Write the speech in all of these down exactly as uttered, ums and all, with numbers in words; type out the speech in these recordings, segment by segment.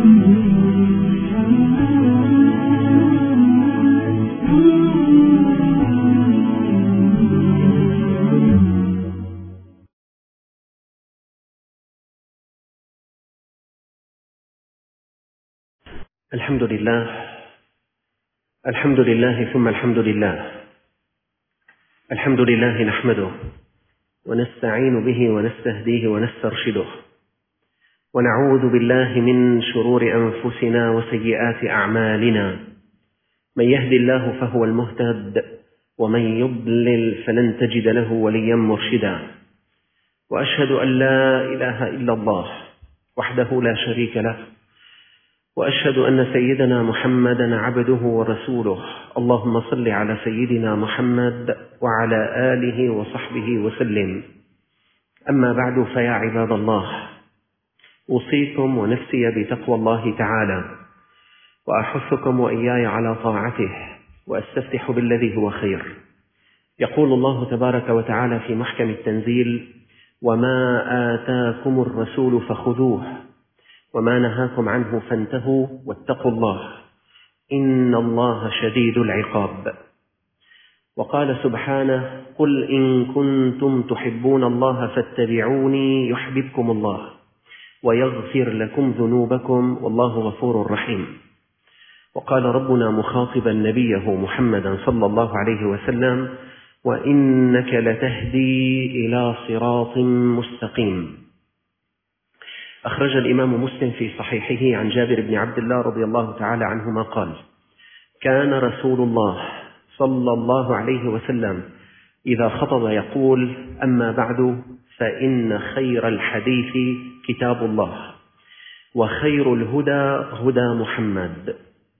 الحمد لله الحمد لله ثم الحمد لله الحمد لله نحمده ونستعين به ونستهديه ونسترشده ونعوذ بالله من شرور أنفسنا وسيئات أعمالنا. من يهد الله فهو المهتد ومن يضلل فلن تجد له وليا مرشدا. وأشهد أن لا إله إلا الله وحده لا شريك له، وأشهد أن سيدنا محمدا عبده ورسوله. اللهم صل على سيدنا محمد وعلى آله وصحبه وسلم. أما بعد، فيا عباد الله، أوصيكم ونفسي بتقوى الله تعالى، وأحثكم وإياي على طاعته، وأستفتح بالذي هو خير. يقول الله تبارك وتعالى في محكم التنزيل: وما آتاكم الرسول فخذوه وما نهاكم عنه فانتهوا واتقوا الله إن الله شديد العقاب. وقال سبحانه: قل إن كنتم تحبون الله فاتبعوني يحببكم الله ويغفر لكم ذنوبكم والله غفور رحيم. وقال ربنا مخاطبا نبيه محمدا صلى الله عليه وسلم: وإنك لتهدي إلى صراط مستقيم. أخرج الإمام مسلم في صحيحه عن جابر بن عبد الله رضي الله تعالى عنهما قال: كان رسول الله صلى الله عليه وسلم إذا خطب يقول: أما بعد، فإن خير الحديث كتاب الله، وخير الهدى هدى محمد،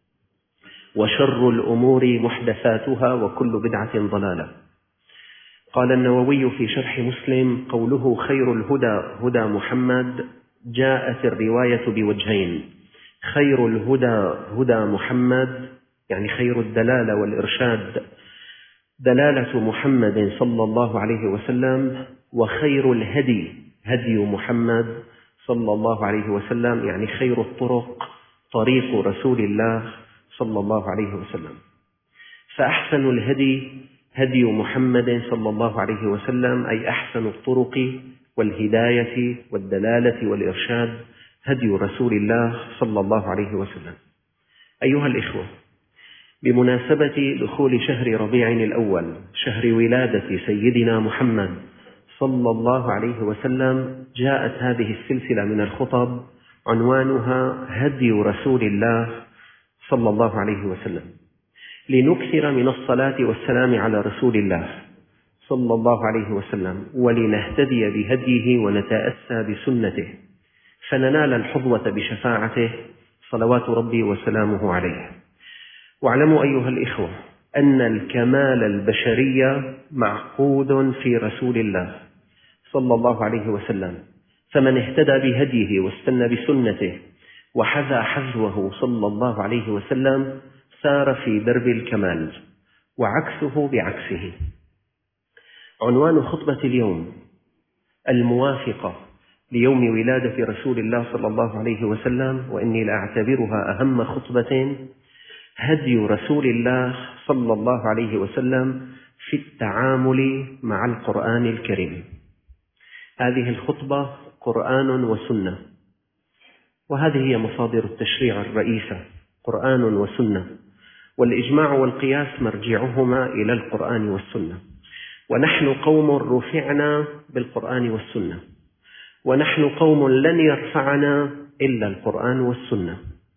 وشر الأمور محدثاتها، وكل بدعة ضلالة. قال النووي في شرح مسلم: قوله خير الهدى هدى محمد جاءت الرواية بوجهين: خير الهدى هدى محمد يعني خير الدلالة والإرشاد دلالة محمد صلى الله عليه وسلم، وخير الهدي هدي محمد صلى الله عليه وسلم يعني خير الطرق طريق رسول الله صلى الله عليه وسلم. فأحسن الهدي هدي محمد صلى الله عليه وسلم، أي أحسن الطرق والهداية والدلالة والإرشاد هدي رسول الله صلى الله عليه وسلم. أيها الإخوة، بمناسبة دخول شهر ربيع الأول، شهر ولادة سيدنا محمد صلى الله عليه وسلم، جاءت هذه السلسلة من الخطب عنوانها هدي رسول الله صلى الله عليه وسلم، لنكثر من الصلاة والسلام على رسول الله صلى الله عليه وسلم، ولنهتدي بهديه ونتأسى بسنته، فننال الحظوة بشفاعته صلوات ربي وسلامه عليه. واعلموا أيها الإخوة أن الكمال البشري معقود في رسول الله صلى الله عليه وسلم، فمن اهتدى بهديه واستنى بسنته وحذا حذوه صلى الله عليه وسلم سار في درب الكمال، وعكسه بعكسه. عنوان خطبة اليوم الموافقة ليوم ولادة رسول الله صلى الله عليه وسلم، وإني لأعتبرها أهم خطبة، هدي رسول الله صلى الله عليه وسلم في التعامل مع القرآن الكريم. هذه الخطبة قرآن وسنة، وهذه هي مصادر التشريع الرئيسة: قرآن وسنة، والإجماع والقياس مرجعهما إلى القرآن والسنة. ونحن قوم رفعنا بالقرآن والسنة، ونحن قوم لن يرفعنا إلا القرآن والسنة.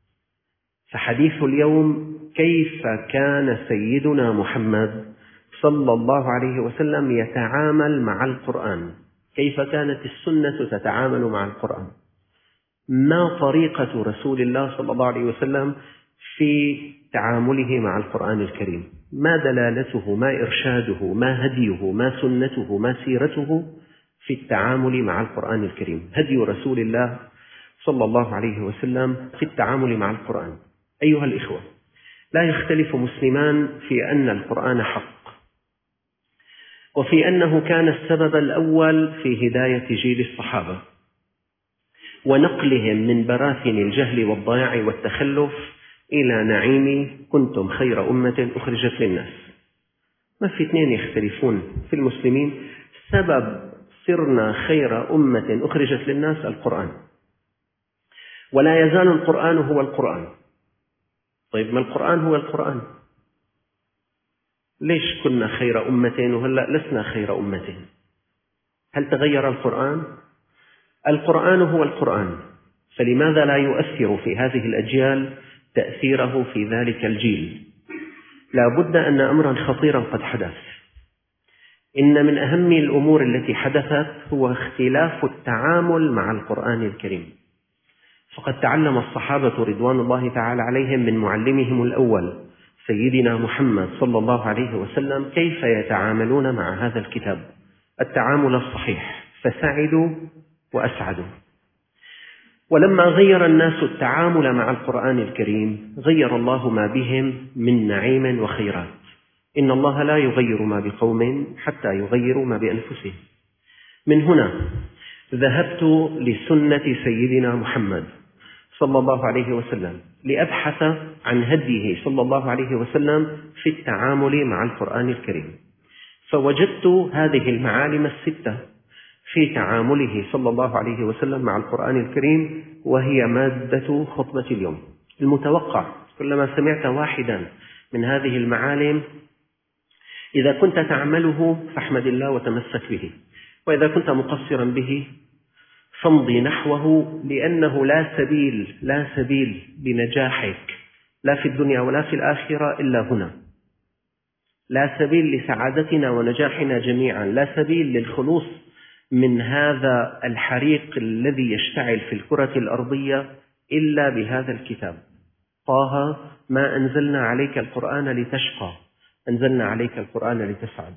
فحديث اليوم: كيف كان سيدنا محمد صلى الله عليه وسلم يتعامل مع القرآن؟ كيف كانت السنة تتعامل مع القرآن؟ ما طريقة رسول الله صلى الله عليه وسلم في تعامله مع القرآن الكريم؟ ما دلالته، ما إرشاده، ما هديه، ما سنته، ما سيرته في التعامل مع القرآن الكريم؟ هدي رسول الله صلى الله عليه وسلم في التعامل مع القرآن. أيها الإخوة، لا يختلف مسلمان في أن القرآن حق، وفي أنه كان السبب الأول في هداية جيل الصحابة، ونقلهم من براثن الجهل والضياع والتخلف إلى نعيم كنتم خير أمة أخرجت للناس. ما في اثنين يختلفون في المسلمين سبب صرنا خير أمة أخرجت للناس القرآن، ولا يزال القرآن هو القرآن. طيب ما القرآن هو القرآن؟ ليش كنا خير أمة وهلأ لسنا خير أمة؟ هل تغير القرآن؟ القرآن هو القرآن، فلماذا لا يؤثر في هذه الأجيال تأثيره في ذلك الجيل؟ لا بد أن أمرا خطيرا قد حدث. إن من أهم الأمور التي حدثت هو اختلاف التعامل مع القرآن الكريم. فقد تعلم الصحابة رضوان الله تعالى عليهم من معلمهم الأول سيدنا محمد صلى الله عليه وسلم كيف يتعاملون مع هذا الكتاب التعامل الصحيح، فسعدوا وأسعدوا. ولما غير الناس التعامل مع القرآن الكريم غير الله ما بهم من نعيم وخيرات. إن الله لا يغير ما بقوم حتى يغيروا ما بأنفسهم. من هنا ذهبت لسنة سيدنا محمد صلى الله عليه وسلم لأبحث عن هديه صلى الله عليه وسلم في التعامل مع القرآن الكريم، فوجدت هذه المعالم الستة في تعامله صلى الله عليه وسلم مع القرآن الكريم، وهي مادة خطبة اليوم. المتوقع كلما سمعت واحدا من هذه المعالم إذا كنت تعمله فاحمد الله وتمسك به، وإذا كنت مقصرا به فامضي نحوه، لأنه لا سبيل لا سبيل لنجاحك لا في الدنيا ولا في الآخرة إلا هنا. لا سبيل لسعادتنا ونجاحنا جميعا، لا سبيل للخلوص من هذا الحريق الذي يشتعل في الكرة الأرضية إلا بهذا الكتاب. طه ما أنزلنا عليك القرآن لتشقى، أنزلنا عليك القرآن لتسعد.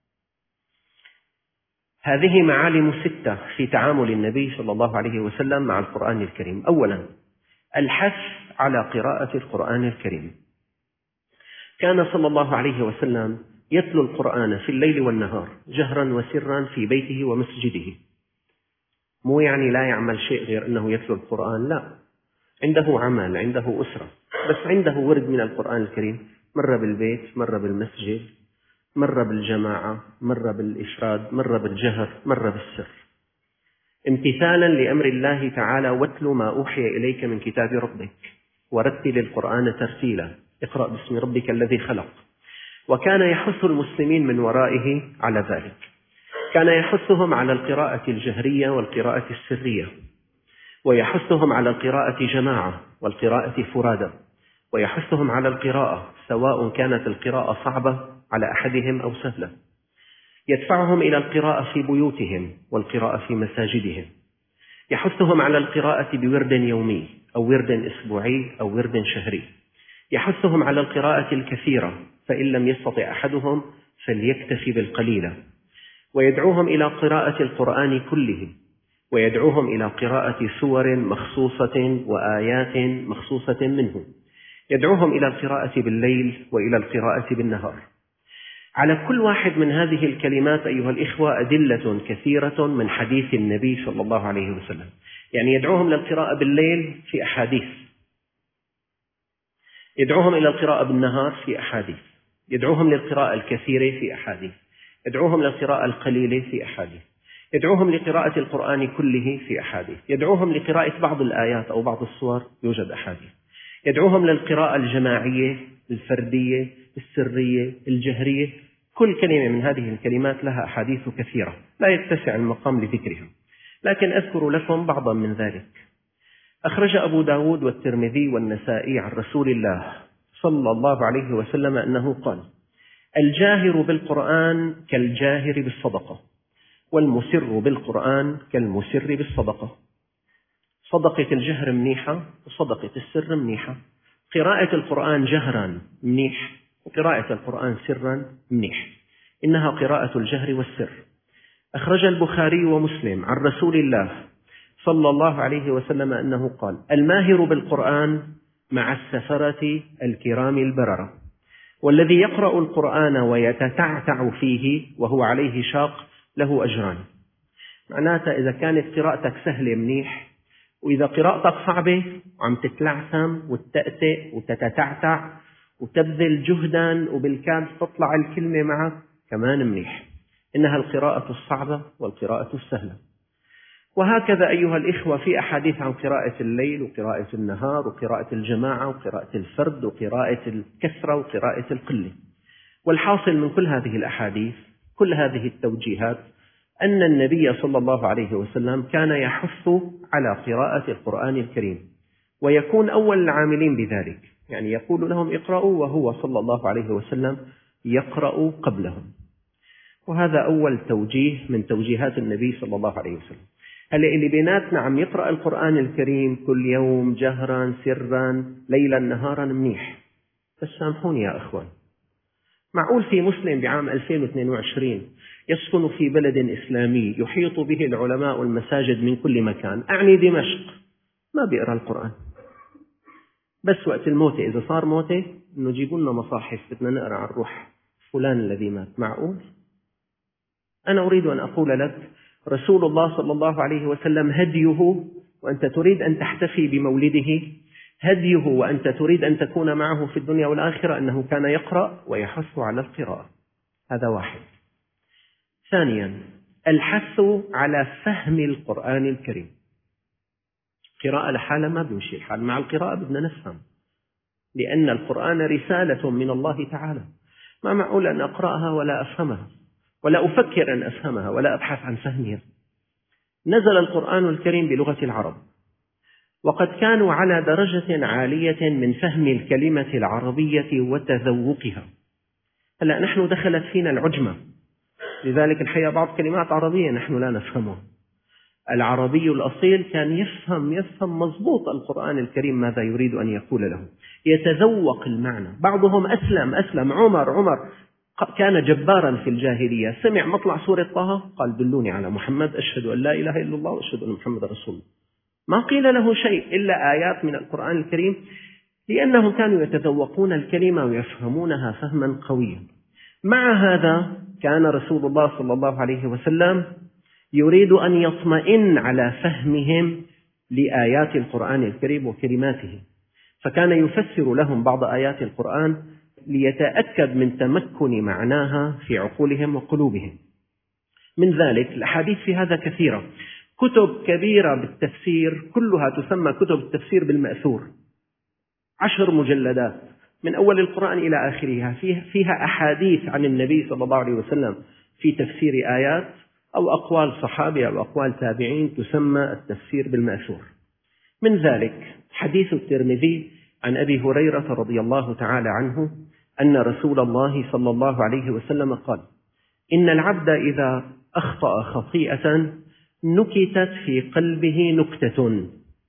هذه معالم ستة في تعامل النبي صلى الله عليه وسلم مع القرآن الكريم. أولا، الحث على قراءة القرآن الكريم. كان صلى الله عليه وسلم يتلو القرآن في الليل والنهار جهرا وسرا في بيته ومسجده. مو يعني لا يعمل شيء غير أنه يتلو القرآن، لا، عنده عمل، عنده أسرة، بس عنده ورد من القرآن الكريم، مرة بالبيت، مرة بالمسجد، مرة بالجماعة، مرة بالإفراد، مرة بالجهر، مرة بالسر، امتثالا لأمر الله تعالى: واتل ما أوحي إليك من كتاب ربك ورتل القرآن ترتيلا، اقرأ باسم ربك الذي خلق. وكان يحث المسلمين من ورائه على ذلك. كان يحثهم على القراءة الجهرية والقراءة السرية، ويحثهم على القراءة جماعة والقراءة فرادى، ويحثهم على القراءة سواء كانت القراءة صعبة على أحدهم أو سهلة. يدفعهم إلى القراءة في بيوتهم والقراءة في مساجدهم. يحثهم على القراءة بورد يومي أو ورد أسبوعي أو ورد شهري. يحثهم على القراءة الكثيرة، فإن لم يستطع أحدهم فليكتفي بالقليلة. ويدعوهم إلى قراءة القرآن كله، ويدعوهم إلى قراءة سور مخصوصة وآيات مخصوصة منه. يدعوهم إلى القراءة بالليل وإلى القراءة بالنهار. على كل واحد من هذه الكلمات أيها الإخوة أدلة كثيرة من حديث النبي صلى الله عليه وسلم. يعني يدعوهم للقراءة بالليل في أحاديث، يدعوهم إلى القراءة بالنهار في أحاديث، يدعوهم للقراءة الكثيرة في أحاديث، يدعوهم للقراءة القليلة في أحاديث، يدعوهم لقراءة القرآن كله في أحاديث، يدعوهم لقراءة بعض الآيات أو بعض السور يوجد أحاديث، يدعوهم للقراءة الجماعية، الفردية، السرية، الجهرية. كل كلمة من هذه الكلمات لها أحاديث كثيرة لا يتسع المقام لذكرها، لكن أذكر لكم بعضا من ذلك. أخرج أبو داود والترمذي والنسائي عن رسول الله صلى الله عليه وسلم أنه قال: الجاهر بالقرآن كالجاهر بالصدقة، والمسر بالقرآن كالمسر بالصدقة. صدقة الجهر منيحة وصدقة السر منيحة. قراءة القرآن جهرا منيح، وقراءة القرآن سرا منيح، إنها قراءة الجهر والسر. أخرج البخاري ومسلم عن رسول الله صلى الله عليه وسلم أنه قال: الماهر بالقرآن مع السفرة الكرام البررة، والذي يقرأ القرآن ويتتعتع فيه وهو عليه شاق له أجران. معناتها إذا كانت قراءتك سهلة منيح، وإذا قراءتك صعبة وعم تتلعثم وتتأتئ وتتتعتع وتبذل جهدا وبالكاد تطلع الكلمة معك كمان منيح. إنها القراءة الصعبة والقراءة السهلة. وهكذا أيها الإخوة في أحاديث عن قراءة الليل وقراءة النهار وقراءة الجماعة وقراءة الفرد وقراءة الكثرة وقراءة القلة. والحاصل من كل هذه الأحاديث، كل هذه التوجيهات، أن النبي صلى الله عليه وسلم كان يحث على قراءة القرآن الكريم، ويكون أول العاملين بذلك، يعني يقول لهم اقرأوا وهو صلى الله عليه وسلم يقرأ قبلهم. وهذا أول توجيه من توجيهات النبي صلى الله عليه وسلم. هلا اللي بيناتنا عم يقرأ القرآن الكريم كل يوم جهرا سرا ليلا نهارا منيح، بس سامحوني يا أخوان، معقول في مسلم بعام ألفين واثنين وعشرين يسكن في بلد إسلامي يحيط به العلماء والمساجد من كل مكان، أعني دمشق، ما بيقرأ القرآن؟ بس وقت الموتة إذا صار موتة إنه جيبوا لنا مصاحف بدنا نقرأ عن روح فلان الذي مات. معقول؟ أنا أريد أن أقول لك رسول الله صلى الله عليه وسلم هديه، وأنت تريد أن تحتفي بمولده، هديه وأنت تريد أن تكون معه في الدنيا والآخرة أنه كان يقرأ ويحث على القراءة. هذا واحد. ثانيا، الحث على فهم القرآن الكريم. قراءة لحالها ما بيمشي الحال، مع القراءة بدنا نفهم، لأن القرآن رسالة من الله تعالى، ما معقول أن أقرأها ولا أفهمها ولا أفكر أن أفهمها ولا أبحث عن فهمها. نزل القرآن الكريم بلغة العرب، وقد كانوا على درجة عالية من فهم الكلمة العربية وتذوقها. هلأ نحن دخلت فينا العجمة، لذلك الحقيقة بعض كلمات عربية نحن لا نفهمها. العربي الأصيل كان يفهم يفهم مضبوط القرآن الكريم ماذا يريد أن يقول له، يتذوق المعنى. بعضهم أسلم أسلم عمر عمر كان جبارا في الجاهلية، سمع مطلع سورة طه قال دلوني على محمد، أشهد أن لا إله إلا الله وأشهد أن محمد رسول الله. ما قيل له شيء إلا آيات من القرآن الكريم، لأنهم كانوا يتذوقون الكلمة ويفهمونها فهما قويا. مع هذا كان رسول الله صلى الله عليه وسلم يريد أن يطمئن على فهمهم لآيات القرآن الكريم وكلماته، فكان يفسر لهم بعض آيات القرآن ليتأكد من تمكن معناها في عقولهم وقلوبهم. من ذلك الأحاديث في هذا كثيرة، كتب كبيرة بالتفسير كلها تسمى كتب التفسير بالمأثور، عشر مجلدات من أول القرآن إلى آخرها، فيها أحاديث عن النبي صلى الله عليه وسلم في تفسير آيات أو أقوال صحابة أو أقوال تابعين، تسمى التفسير بالمأثور. من ذلك حديث الترمذي عن أبي هريرة رضي الله تعالى عنه أن رسول الله صلى الله عليه وسلم قال: إن العبد إذا أخطأ خطيئة نكتت في قلبه نكتة.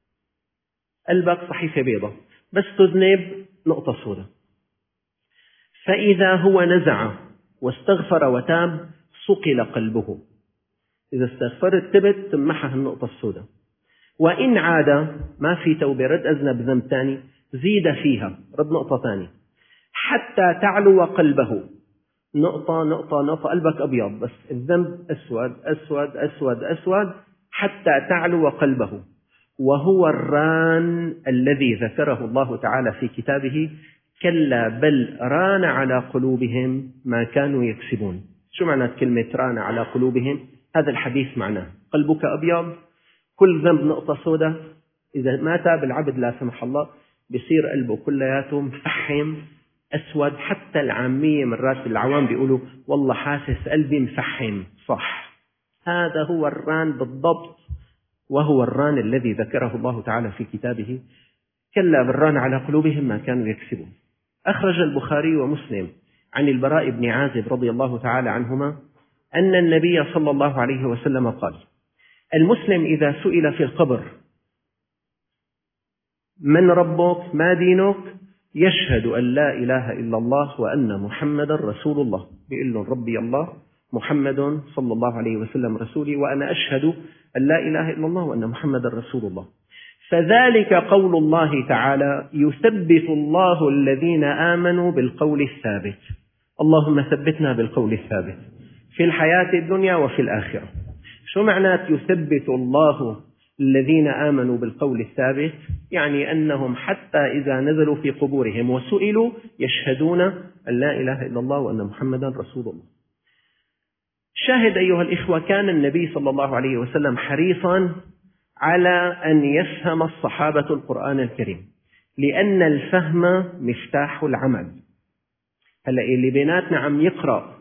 قلبك صحيفة بيضة بس تذنب نقطة سوداء، فإذا هو نزع واستغفر وتاب صقل قلبه. إذا استغفرت تبت تمحها النقطة السوداء. وإن عاد ما في توبة، رد أذنب ذنب ثاني، زيد فيها، رد نقطة ثانية حتى تعلو قلبه. نقطة نقطة نقطة، قلبك أبيض بس الذنب أسود أسود أسود أسود حتى تعلو قلبه. وهو الران الذي ذكره الله تعالى في كتابه: كلا بل ران على قلوبهم ما كانوا يكسبون. شو معنى كلمة ران على قلوبهم؟ هذا الحديث معناه قلبك أبيض، كل ذنب نقطة سوداء، إذا ما تاب العبد لا سمح الله بيصير قلبه كلياته مفحم أسود. حتى العامية مرات العوام بيقولوا والله حاسس قلبي مفحم، صح، هذا هو الران بالضبط، وهو الران الذي ذكره الله تعالى في كتابه: كلا بالران على قلوبهم ما كانوا يكسبون. أخرج البخاري ومسلم عن البراء بن عازب رضي الله تعالى عنهما أن النبي صلى الله عليه وسلم قال: المسلم إذا سئل في القبر من ربك ما دينك يشهد أن لا إله إلا الله وأن محمد رسول الله، بيقول له ربي الله، محمد صلى الله عليه وسلم رسولي، وأنا أشهد أن لا إله إلا الله وأن محمد رسول الله. فذلك قول الله تعالى: يثبت الله الذين آمنوا بالقول الثابت. اللهم ثبتنا بالقول الثابت في الحياة الدنيا وفي الآخرة. شو معنات يثبت الله الذين آمنوا بالقول الثابت، يعني أنهم حتى إذا نزلوا في قبورهم وسئلوا يشهدون أن لا إله إلا الله وأن محمدا رسول الله. شاهد أيها الإخوة، كان النبي صلى الله عليه وسلم حريصا على أن يفهم الصحابة القرآن الكريم، لأن الفهم مفتاح العمل. هلأ اللي بيناتنا عم يقرأ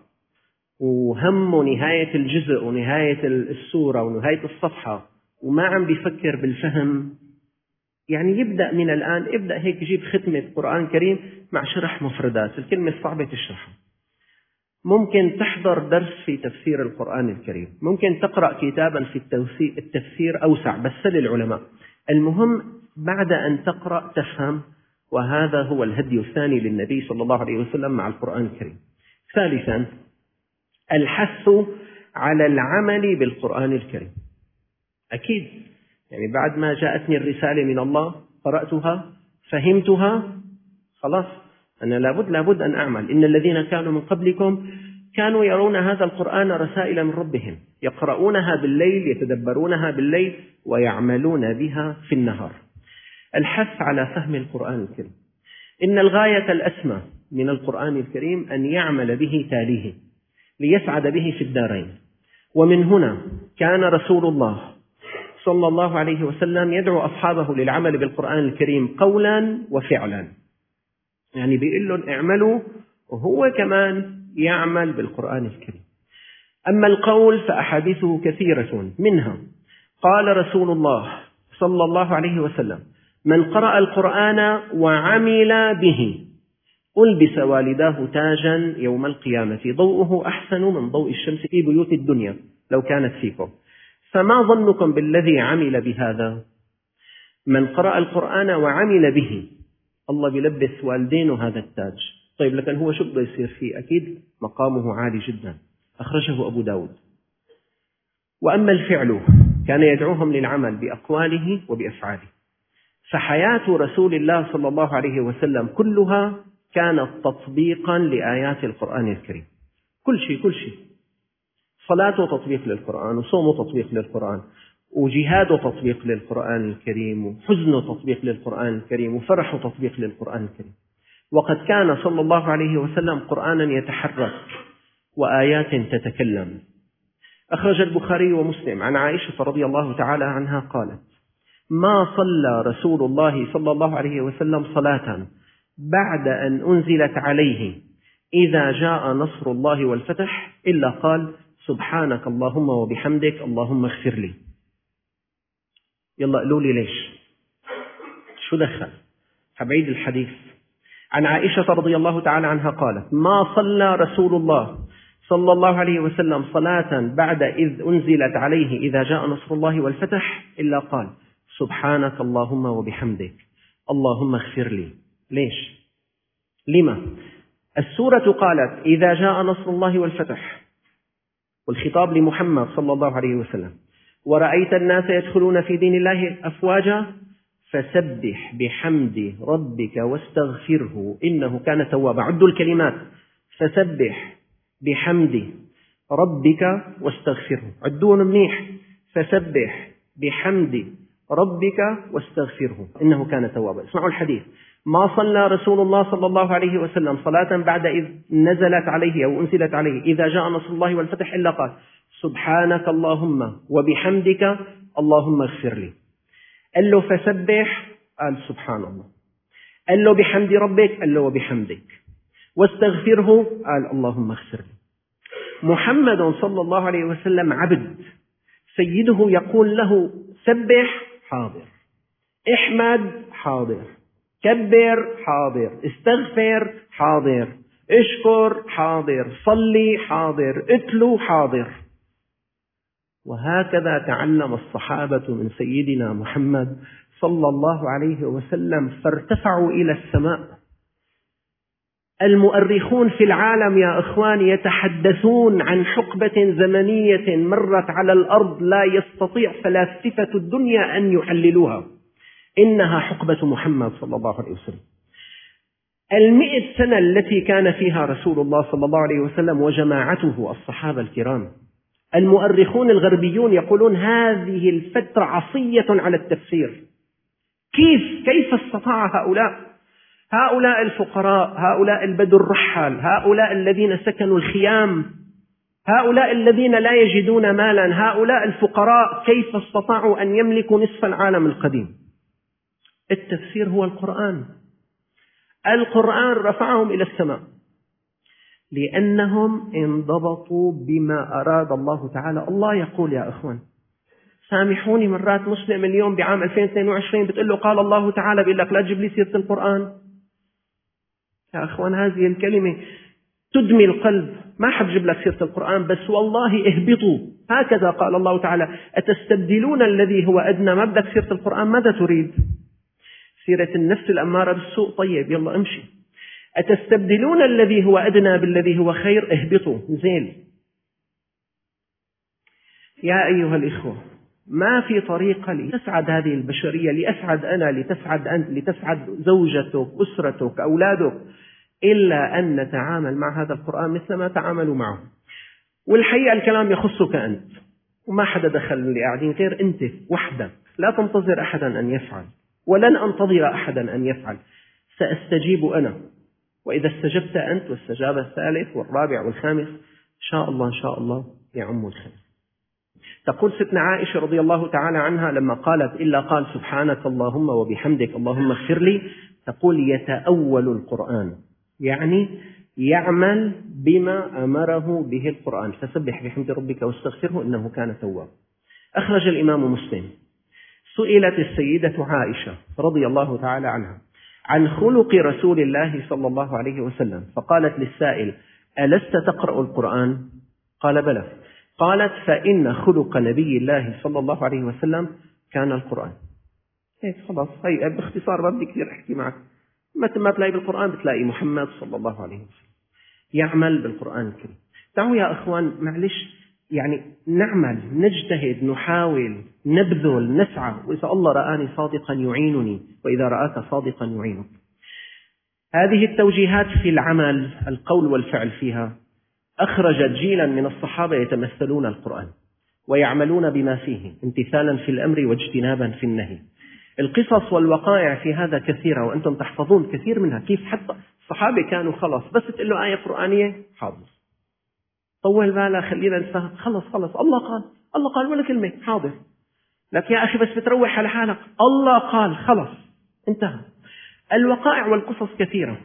وهمه نهاية الجزء ونهاية السورة ونهاية الصفحة وما عم بيفكر بالفهم، يعني يبدأ من الآن، ابدأ هيك جيب ختمة قرآن كريم مع شرح مفردات، الكلمة الصعبة تشرحها. ممكن تحضر درس في تفسير القرآن الكريم، ممكن تقرأ كتابا في التفسير أوسع بس للعلماء. المهم بعد أن تقرأ تفهم، وهذا هو الهدي الثاني للنبي صلى الله عليه وسلم مع القرآن الكريم. ثالثا، الحث على العمل بالقرآن الكريم. أكيد يعني بعد ما جاءتني الرسالة من الله قرأتها فهمتها، خلاص أنا لابد لابد أن أعمل. إن الذين كانوا من قبلكم كانوا يرون هذا القرآن رسائل من ربهم، يقرؤونها بالليل، يتدبرونها بالليل، ويعملون بها في النهار. الحث على فهم القرآن الكريم. إن الغاية الأسمى من القرآن الكريم أن يعمل به تاليه ليسعد به في الدارين. ومن هنا كان رسول الله صلى الله عليه وسلم يدعو أصحابه للعمل بالقرآن الكريم قولا وفعلا، يعني بيقول لهم اعملوا وهو كمان يعمل بالقرآن الكريم. أما القول فأحاديثه كثيرة، منها قال رسول الله صلى الله عليه وسلم: من قرأ القرآن وعمل به ألبس والداه تاجا يوم القيامة ضوءه أحسن من ضوء الشمس في بيوت الدنيا لو كانت فيكم. فما ظنكم بالذي عمل بهذا؟ من قرأ القرآن وعمل به الله بيلبس والدينه هذا التاج. طيب لكن هو شو بده يصير فيه؟ أكيد مقامه عالي جدا. أخرجه أبو داود. وأما الفعل كان يدعوهم للعمل بأقواله وبأفعاله. فحياة رسول الله صلى الله عليه وسلم كلها كانت تطبيقا لآيات القرآن الكريم. كل شيء كل شيء، صلاته تطبيق للقرآن، وصومه تطبيق للقرآن، وجهاده تطبيق للقرآن الكريم، وحزنه تطبيق للقرآن الكريم، وفرحه تطبيق للقرآن الكريم. وقد كان صلى الله عليه وسلم قرآنا يتحرك وآيات تتكلم. أخرج البخاري ومسلم عن عائشة رضي الله تعالى عنها قالت: ما صلى رسول الله صلى الله عليه وسلم صلاة بعد أن أنزلت عليه إذا جاء نصر الله والفتح إلا قال: سبحانك اللهم وبحمدك اللهم اغفر لي. يلا قولوا لي ليش؟ شو دخل؟ حبعيد الحديث. عن عائشة رضي الله تعالى عنها قالت: ما صلى رسول الله صلى الله عليه وسلم صلاة بعد إذ أنزلت عليه إذا جاء نصر الله والفتح إلا قال: سبحانك اللهم وبحمدك اللهم اغفر لي. ليش؟ لما؟ السورة قالت: إذا جاء نصر الله والفتح، والخطاب لمحمد صلى الله عليه وسلم: ورأيت الناس يدخلون في دين الله أفواجا فسبح بحمد ربك واستغفره إنه كان توابا. عدوا الكلمات: فسبح بحمد ربك واستغفره. عدون منيح: فسبح بحمد ربك واستغفره إنه كان توابا. اسمعوا الحديث: ما صلى رسول الله صلى الله عليه وسلم صلاة بعد إذ نزلت عليه أو أنزلت عليه إذا جاء نصر الله والفتح إلا قال: سبحانك اللهم وبحمدك اللهم اغفر لي. قال له فسبح، قال سبحان الله. قال له بحمد ربك، قال له وبحمدك. واستغفره، قال اللهم اغفر لي. محمد صلى الله عليه وسلم عبد، سيده يقول له: سبح، حاضر. احمد، حاضر. كبر، حاضر. استغفر، حاضر. اشكر، حاضر. صلي، حاضر. اتلو، حاضر. وهكذا تعلم الصحابة من سيدنا محمد صلى الله عليه وسلم فارتفعوا إلى السماء. المؤرخون في العالم يا إخواني يتحدثون عن حقبة زمنية مرت على الأرض لا يستطيع فلاسفة الدنيا أن يحللوها، إنها حقبة محمد صلى الله عليه وسلم. المئة سنة التي كان فيها رسول الله صلى الله عليه وسلم وجماعته الصحابة الكرام المؤرخون الغربيون يقولون هذه الفترة عصية على التفسير. كيف كيف استطاع هؤلاء هؤلاء الفقراء، هؤلاء البدو الرحال، هؤلاء الذين سكنوا الخيام، هؤلاء الذين لا يجدون مالا، هؤلاء الفقراء كيف استطاعوا أن يملكوا نصف العالم القديم؟ التفسير هو القرآن. القرآن رفعهم إلى السماء لأنهم انضبطوا بما أراد الله تعالى. الله يقول يا أخوان، سامحوني، مرات مسلم اليوم بعام ألفين واثنين وعشرين بتقول له قال الله تعالى، بيقول لك لا تجيب لي سيرة القرآن. يا أخوان هذه الكلمة تدمي القلب. ما حبجيب لك سيرة القرآن، بس والله اهبطوا، هكذا قال الله تعالى: أتستبدلون الذي هو أدنى، ما بدك سيرة القرآن، ماذا تريد؟ سيرة النفس الأمارة بالسوء، طيب يلا امشي. أتستبدلون الذي هو أدنى بالذي هو خير، اهبطوا، نزيل. يا أيها الإخوة، ما في طريقة لتسعد هذه البشرية، لأسعد أنا، لتسعد أنت، لتسعد زوجتك، أسرتك، أولادك، إلا أن نتعامل مع هذا القرآن مثل ما تعاملوا معه. والحقيقة الكلام يخصك أنت، وما حدا دخل من اللي قاعدين غير أنت وحدك. لا تنتظر أحدا أن يفعل، ولن أنتظر أحدا أن يفعل، سأستجيب أنا. وإذا استجبت أنت واستجاب الثالث والرابع والخامس، إن شاء الله إن شاء الله يعم الخير. تقول ستنا عائشة رضي الله تعالى عنها لما قالت إلا قال سبحانك اللهم وبحمدك اللهم اغفر لي، تقول يتأول القرآن، يعني يعمل بما أمره به القرآن، فسبح بحمد ربك واستغفره إنه كان توابا. أخرج الإمام مسلم: سئلت السيدة عائشة رضي الله تعالى عنها عن خلق رسول الله صلى الله عليه وسلم، فقالت للسائل: ألست تقرأ القرآن؟ قال: بلى. قالت: فإن خلق نبي الله صلى الله عليه وسلم كان القرآن. هيك خلاص، هي باختصار، ما بدي كثير أحكي معك. متى ما تلاقي بالقرآن بتلاقي محمد صلى الله عليه وسلم يعمل بالقرآن الكريم. تعالوا يا أخوان، معلش، يعني نعمل، نجتهد، نحاول، نبذل، نسعى، وإذا الله رآني صادقا يعينني، وإذا رآك صادقا يعينك. هذه التوجيهات في العمل، القول والفعل فيها، أخرجت جيلا من الصحابة يتمثلون القرآن ويعملون بما فيه امتثالا في الأمر واجتنابا في النهي. القصص والوقائع في هذا كثيرة، وأنتم تحفظون كثير منها. كيف حتى الصحابة كانوا خلص بس تقول له آية قرآنية حاضر، طول بالها، خلينا نفهم، خلص خلص الله قال، الله قال ولا كلمة، حاضر. لك يا أخي بس بتروح على حالك، الله قال، خلص انتهى. الوقائع والقصص كثيرة،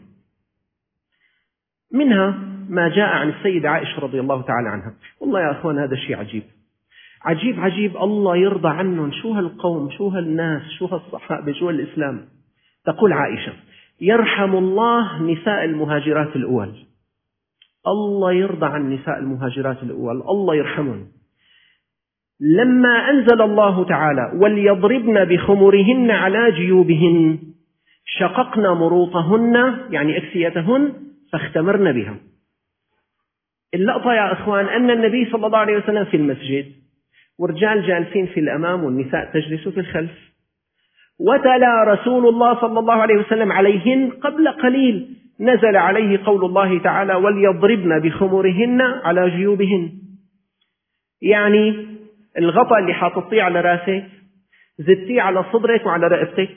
منها ما جاء عن السيدة عائشة رضي الله تعالى عنها. والله يا أخوان هذا الشيء عجيب عجيب عجيب، الله يرضى عنهم. شو هالقوم، شو هالناس، شو هالصحابة، شو هالإسلام. تقول عائشة: يرحم الله نساء المهاجرات الأول. الله يرضى عن نساء المهاجرات الأول، الله يرحمهم. لما أنزل الله تعالى وليضربن بخمرهن على جيوبهن شققن مروطهن، يعني أكسيتهن، فاختمرن بها. اللقطة يا أخوان أن النبي صلى الله عليه وسلم في المسجد، ورجال جالسين في الأمام والنساء تجلس في الخلف، وتلا رسول الله صلى الله عليه وسلم عليهن قبل قليل نزل عليه قول الله تعالى: وليضربن بخمرهن على جيوبهن. يعني الغطاء اللي حاططيه على راسك زدتيه على صدرك وعلى رقبتك.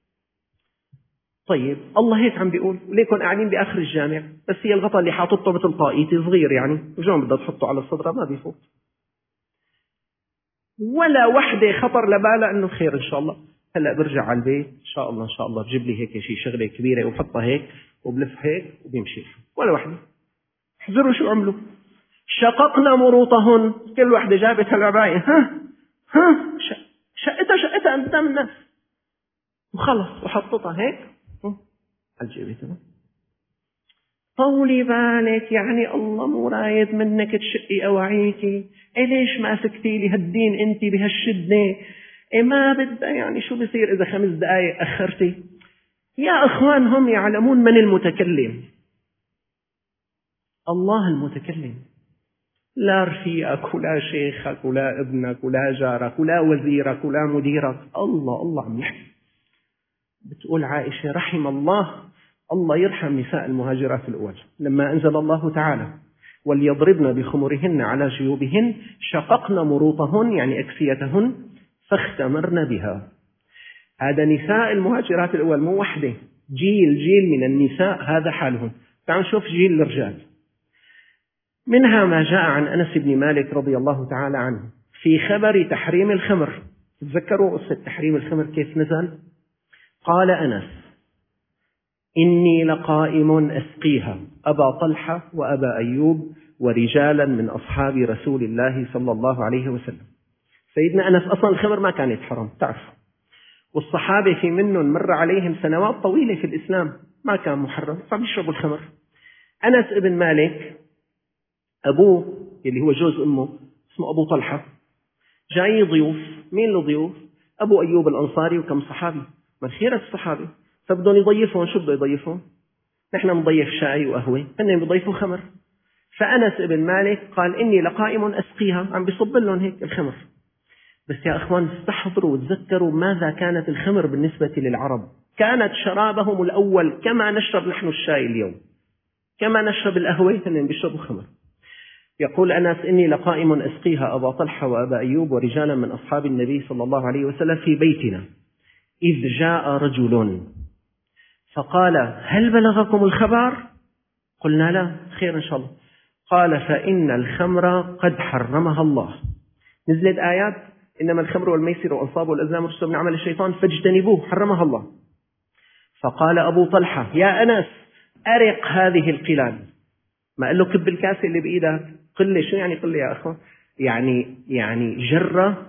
طيب الله هيك عم بيقول، وليكن قاعدين بآخر الجامع، بس هي الغطاء اللي حاططه مثل طاقيتي صغير، يعني وجون بدها تحطه على الصدر ما بيفوت. ولا وحدة خطر لبالها انه خير ان شاء الله، هلا برجع على البيت ان شاء الله ان شاء الله بجيب لي هيك شيء شغله كبيره وبحطها هيك وبلف هيك وبيمشي. ولا وحده. احذروا شو عملوا. شققنا مروطهن، كل وحده جابت هالعباية، ها ها شقتها شقتها قدام الناس وخلص، وحطتها هيك على الجيبه تمام. طولي بالك، يعني الله مو رايد منك تشقي اواعيكي، إيه ليش ما سكتي لي هالدين انت بهالشده؟ إيه ما بدها، يعني شو بصير اذا خمس دقائق اخرتي؟ يا اخوان هم يعلمون من المتكلم، الله المتكلم، لا رفيقك ولا شيخك ولا ابنك ولا جارك ولا وزيرك ولا مديرك، الله الله عم يحكي. بتقول عائشة رحم الله، الله يرحم نساء المهاجرات الأول، لما أنزل الله تعالى وليضربن بخمرهن على جيوبهن شققن مروطهن يعني أكسيتهن فاختمرن بها. هذا نساء المهاجرات الأول، مو وحدة، جيل جيل من النساء هذا حالهم. تعالوا نشوف جيل الرجال. منها ما جاء عن أنس بن مالك رضي الله تعالى عنه في خبر تحريم الخمر. تذكروا قصة تحريم الخمر كيف نزل؟ قال أنس: إني لقائم أسقيها أبا طلحة وأبا أيوب ورجالا من أصحاب رسول الله صلى الله عليه وسلم. سيدنا أنس أصلا الخمر ما كانت حرام، تعرف، والصحابة في منهم مر عليهم سنوات طويلة في الإسلام ما كان محرم فبيشربوا الخمر. أنس ابن مالك أبوه اللي هو جوز أمه اسمه أبو طلحة، جاي ضيوف. مين الضيوف؟ أبو أيوب الأنصاري وكم صحابي من خيرة الصحابة، فبدون يضيفون. شو بده يضيفون؟ نحن نضيف شاي وقهوة، هن بيضيفوا خمر. فأنس ابن مالك قال: إني لقائم أسقيها، عم بيصب لهم هيك الخمر. بس يا أخوان استحضروا وتذكروا ماذا كانت الخمر بالنسبة للعرب. كانت شرابهم الأول كما نشرب نحن الشاي اليوم، كما نشرب القهوة هن بيشربوا خمر. يقول أنس: إني لقائم أسقيها أبا طلحة وأبا أيوب ورجالا من أصحاب النبي صلى الله عليه وسلم في بيتنا، إذ جاء رجل فقال: هل بلغكم الخبر؟ قلنا: لا، خير إن شاء الله. قال: فإن الخمر قد حرمها الله. نزلت آيات: إنما الخمر والميسر والأنصاب والأزلام رجس من عمل الشيطان فاجتنبوه، حرمها الله. فقال أبو طلحة: يا أنس أرق هذه القلال. ما قال له كب الكاسة اللي بإيدك، قل. شو يعني قل يا أخوة؟ يعني يعني جرة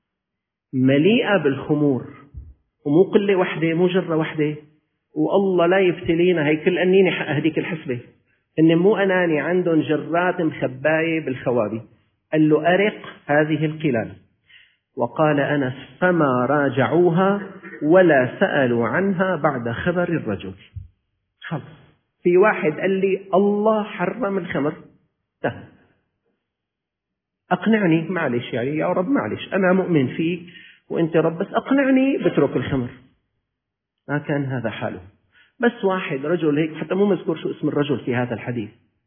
مليئة بالخمور، ومو قلة وحدة، مو جرة وحدة. والله لا يبتلينا، هي كل أنيني حق هديك الحسبة، إن مو أناني عندهم جرات مخباية بالخوابي. قال له: أرق هذه القلال. وقال أنس: فما راجعوها ولا سألوا عنها بعد خبر الرجل. خلص، في واحد قال لي الله حرم الخمر، ده أقنعني، معلش يعني يا رب، معلش أنا مؤمن فيك وأنت رب، بس أقنعني بترك الخمر. ما كان هذا حاله. بس واحد رجل هيك، حتى مو مذكور شو اسم الرجل في هذا الحديث،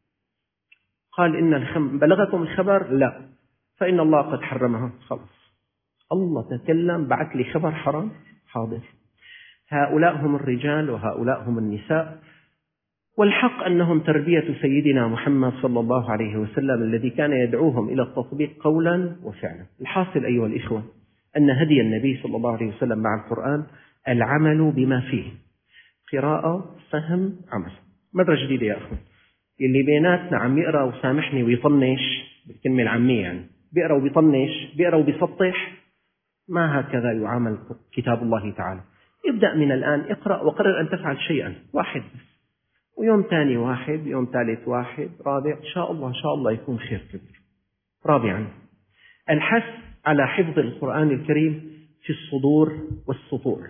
قال: إن الخمر بلغكم الخبر؟ لا، فإن الله قد حرمها. خلص، الله تكلم، بعث لي خبر حرام، حاضر. هؤلاء هم الرجال وهؤلاء هم النساء، والحق أنهم تربية سيدنا محمد صلى الله عليه وسلم الذي كان يدعوهم إلى التطبيق قولا وفعلا. الحاصل أيها الإخوة أن هدي النبي صلى الله عليه وسلم مع القرآن العمل بما فيه، قراءة، فهم، عمل. مرة جديدة يا أخوان، اللي بيناتنا عم يقرأ وسامحني ويطنش بالكلمة العامية، يعني بيقرأ وبيطنش، بيقرأ وبيسطح، ما هكذا يعامل كتاب الله تعالى. ابدأ من الآن، اقرأ وقرر أن تفعل شيئا واحد بس، ويوم ثاني واحد، يوم ثالث واحد، رابع، إن شاء الله إن شاء الله يكون خير كبير. رابعا، الحث على حفظ القرآن الكريم في الصدور والسطور.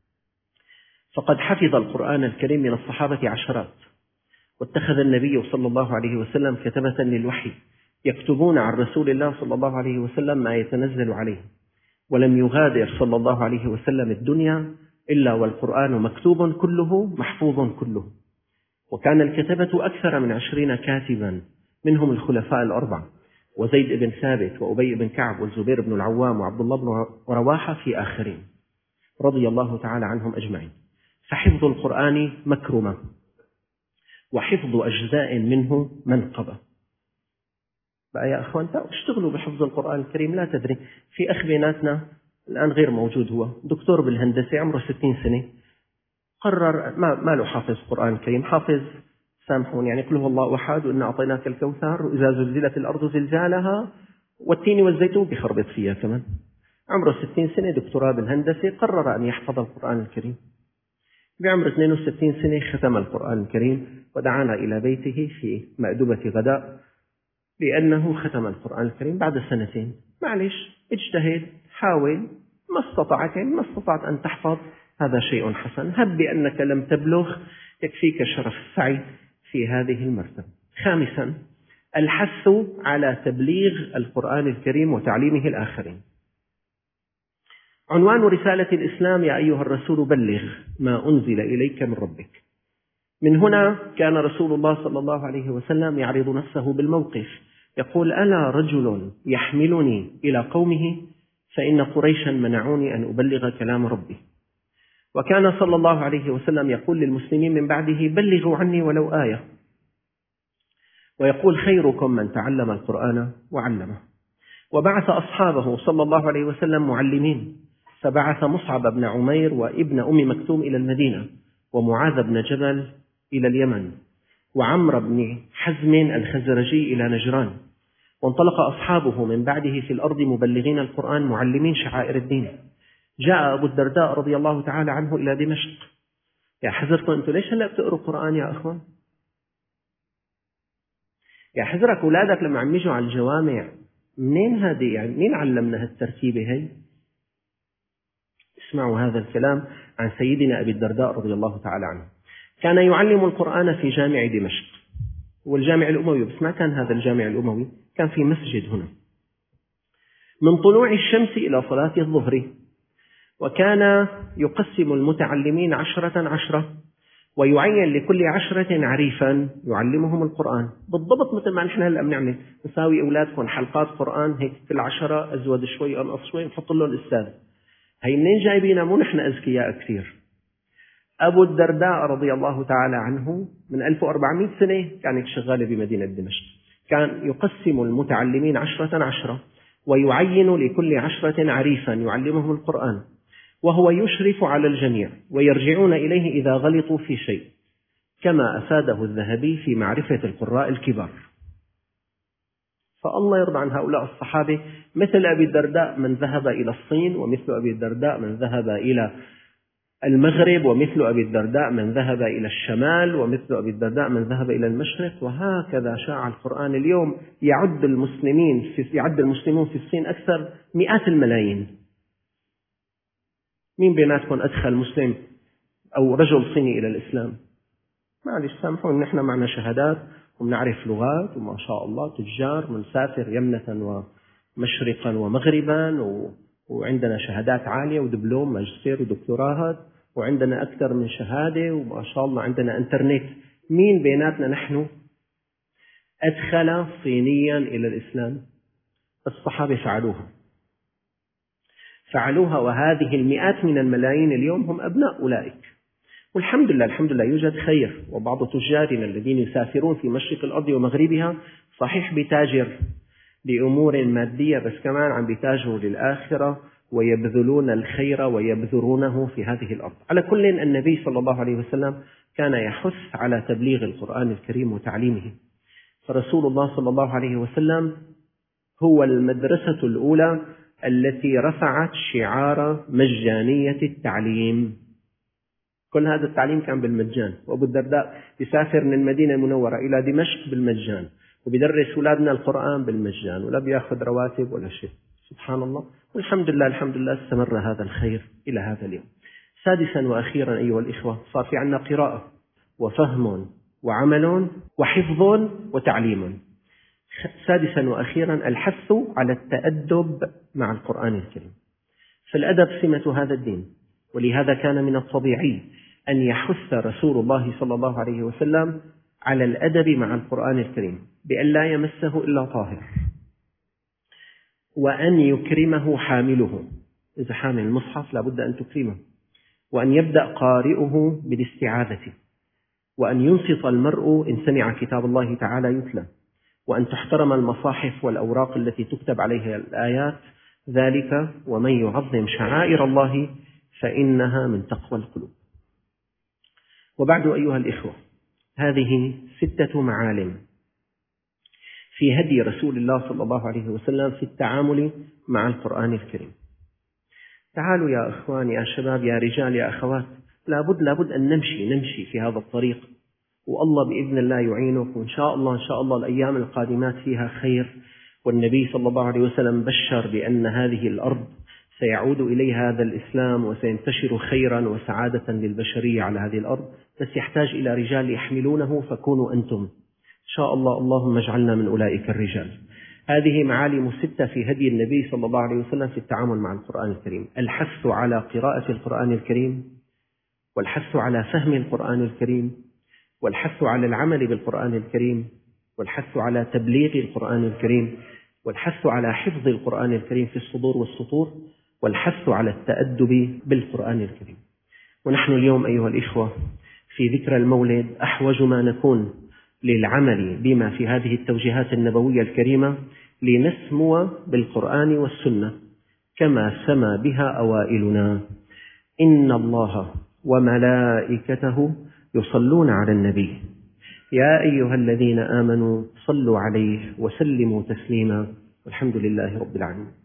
فقد حفظ القرآن الكريم من الصحابة عشرات، واتخذ النبي صلى الله عليه وسلم كتبة للوحي يكتبون عن رسول الله صلى الله عليه وسلم ما يتنزل عليه، ولم يغادر صلى الله عليه وسلم الدنيا إلا والقرآن مكتوب كله محفوظ كله. وكان الكتبة أكثر من عشرين كاتبا، منهم الخلفاء الأربعة وزيد بن ثابت وأبي بن كعب والزبير بن العوام وعبد الله بن رواحة في آخرين رضي الله تعالى عنهم أجمعين. فحفظ القرآن مكرمة، وحفظ أجزاء منه منقبة. بقى يا أخوان اشتغلوا بحفظ القرآن الكريم. لا تدري، في أخ بيناتنا الآن غير موجود، هو دكتور بالهندسة عمره ستين سنة، قرر ما, ما له حافظ القرآن الكريم، حافظ سامحون يعني قل هو الله أحد وإنا أعطيناك الكوثر وإذا زلزلت الأرض زلزالها والتين والزيتون، بخربط فيها كمان. عمره ستين سنة، دكتوراه بالهندسة، قرر أن يحفظ القرآن الكريم. بعمر اثنين وستين سنة ختم القرآن الكريم ودعانا إلى بيته في مأدبة غداء لأنه ختم القرآن الكريم بعد سنتين. معلش، اجتهد، حاول، ما استطعت ما استطعت أن تحفظ، هذا شيء حسن. هب بأنك لم تبلغ، يكفيك شرف السعي في هذه المرتبة. خامسا، الحث على تبليغ القرآن الكريم وتعليمه الآخرين. عنوان رسالة الإسلام: يا أيها الرسول بلغ ما أنزل إليك من ربك. من هنا كان رسول الله صلى الله عليه وسلم يعرض نفسه بالموقف، يقول: ألا رجل يحملني إلى قومه فإن قريشا منعوني أن أبلغ كلام ربي. وكان صلى الله عليه وسلم يقول للمسلمين من بعده: بلغوا عني ولو آية. ويقول: خيركم من تعلم القرآن وعلمه. وبعث أصحابه صلى الله عليه وسلم معلمين، فبعث مصعب بن عمير وابن أم مكتوم إلى المدينة، ومعاذ بن جبل إلى اليمن، وعمر بن حزم الخزرجي إلى نجران. وانطلق أصحابه من بعده في الأرض مبلغين القرآن معلمين شعائر الدين. جاء أبو الدرداء رضي الله تعالى عنه إلى دمشق. يا حزركم أنتم ليش هلأ بتقروا قرآن يا أخوان؟ يا حزرك أولادك لما عم يجوا على الجوامع منين هذه؟ يعني مين علمنا هالترتيبة هي؟ اسمعوا هذا الكلام عن سيدنا أبي الدرداء رضي الله تعالى عنه. كان يعلم القرآن في جامع دمشق والجامع الأموي، بس ما كان هذا الجامع الأموي، كان في مسجد هنا من طلوع الشمس إلى صلاة الظهر. وكان يقسم المتعلمين عشرة عشرة، ويعين لكل عشرة عريفا يعلمهم القرآن بالضبط مثل ما نحن هلا بنعمل، نساوي أولادكم حلقات قرآن هيك كل عشرة أزود شوي أنقص شوي نحط له الأستاذ. هي منين جايبينها؟ مو نحن أذكياء كثير. أبو الدرداء رضي الله تعالى عنه من ألف وأربعمائة سنة كانت شغالة بمدينة دمشق، كان يقسم المتعلمين عشرة عشرة ويعين لكل عشرة عريفا يعلمهم القرآن، وهو يشرف على الجميع ويرجعون إليه إذا غلطوا في شيء، كما أفاده الذهبي في معرفة القراء الكبار. فالله يرضى عن هؤلاء الصحابة، مثل أبي الدرداء من ذهب إلى الصين، ومثل أبي الدرداء من ذهب إلى المغرب، ومثل أبي الدرداء من ذهب إلى الشمال، ومثل أبي الدرداء من ذهب إلى المشرق، وهكذا شاع القرآن. اليوم يعد المسلمين في يعد المسلمون في الصين أكثر مئات الملايين. مين بيناتكم أدخل مسلم أو رجل صيني إلى الإسلام؟ معلش سامحون، نحن معنا شهادات وبنعرف لغات وما شاء الله تجار، بنسافر يمنة ومشرقا ومغربا، و... وعندنا شهادات عالية ودبلوم ماجستير ودكتوراهات، وعندنا أكثر من شهادة وما شاء الله عندنا إنترنت. مين بيناتنا نحن أدخل صينيا إلى الإسلام؟ الصحابة فعلوها فعلوها وهذه المئات من الملايين اليوم هم أبناء أولئك. والحمد لله الحمد لله يوجد خير، وبعض تجارنا الذين يسافرون في مشرق الأرض ومغربها صحيح بتاجر لأمور مادية، بس كمان عم بيتاجروا للآخرة ويبذلون الخير ويبذرونه في هذه الأرض. على كل، النبي صلى الله عليه وسلم كان يحث على تبليغ القرآن الكريم وتعليمه، فرسول الله صلى الله عليه وسلم هو المدرسة الأولى التي رفعت شعار مجانية التعليم. كل هذا التعليم كان بالمجان، وأبو الدرداء يسافر من المدينة المنورة إلى دمشق بالمجان، وبيدرس أولادنا القرآن بالمجان، ولا بياخذ رواتب ولا شيء. سبحان الله، والحمد لله الحمد لله استمر هذا الخير إلى هذا اليوم. سادسا وأخيرا أيها الإخوة، صار في عنا قراءة وفهم وعمل وحفظ وتعليم. سادسا وأخيرا الحث على التأدب مع القرآن الكريم، فالأدب سمة هذا الدين، ولهذا كان من الطبيعي أن يحث رسول الله صلى الله عليه وسلم على الأدب مع القرآن الكريم بأن لا يمسه إلا طاهر، وأن يكرمه حامله. إذا حامل المصحف لابد أن تكرمه، وأن يبدأ قارئه بالاستعاذة، وأن ينصت المرء إن سمع كتاب الله تعالى يتلى، وأن تحترم المصاحف والأوراق التي تكتب عليها الآيات، ذلك ومن يعظم شعائر الله فإنها من تقوى القلوب. وبعد أيها الإخوة، هذه ستة معالم في هدي رسول الله صلى الله عليه وسلم في التعامل مع القرآن الكريم. تعالوا يا أخوان يا شباب يا رجال يا أخوات، لابد لابد أن نمشي نمشي في هذا الطريق، والله بإذن الله يعينك، وإن شاء الله إن شاء الله الأيام القادمات فيها خير. والنبي صلى الله عليه وسلم بشر بأن هذه الأرض سيعود إليها هذا الإسلام وسينتشر خيرا وسعادة للبشرية على هذه الأرض، بس يحتاج إلى رجال يحملونه، فكونوا أنتم إن شاء الله. اللهم اجعلنا من أولئك الرجال. هذه معالم ستة في هدي النبي صلى الله عليه وسلم في التعامل مع القرآن الكريم: الحث على قراءة القرآن الكريم، والحث على فهم القرآن الكريم، والحث على العمل بالقرآن الكريم، والحث على تبليغ القرآن الكريم، والحث على حفظ القرآن الكريم في الصدور والسطور، والحث على التأدب بالقرآن الكريم. ونحن اليوم أيها الإخوة في ذكرى المولد أحوج ما نكون للعمل بما في هذه التوجيهات النبوية الكريمة لنسمو بالقرآن والسنة كما سمى بها أوائلنا. إن الله وملائكته يصلون على النبي يا أيها الذين آمنوا صلوا عليه وسلموا تسليما، والحمد لله رب العالمين.